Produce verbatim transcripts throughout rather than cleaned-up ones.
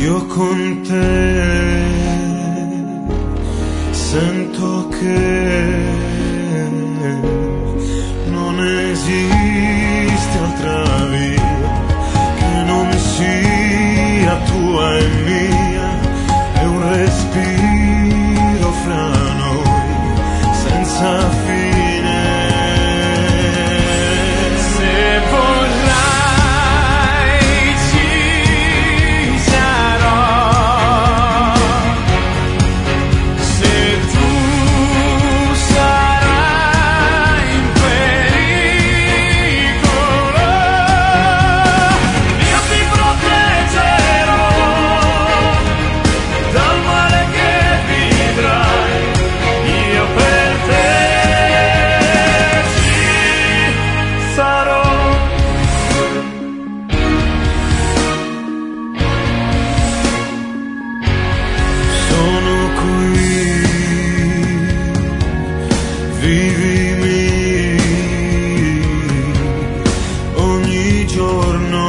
Io con te sento che non esiste altra via che non sia tua e mia, è un respiro fra noi senza fine. Se vorrai ci sarò, se tu sarai in pericolo io ti proteggerò dal male che vedrai, io per te ci sarò. Sono qui, vivimi ogni giorno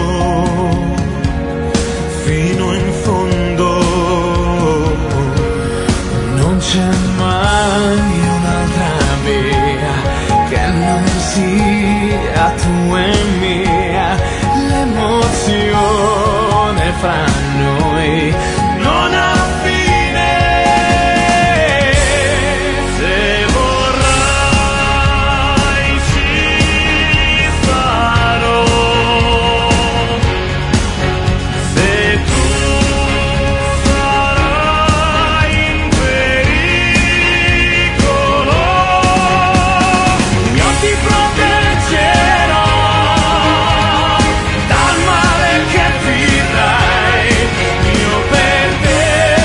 fino in fondo. Non c'è mai un'altra via che non sia tua e mia, l'emozione fra noi non ha fine. Se vorrai ci sarò, se tu sarai in pericolo io ti proteggerò dal male che vedrai, io per te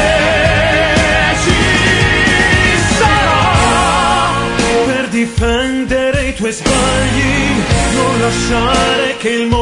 ci sarò, per difendere i tuoi sbagli, non lasciare che il mondo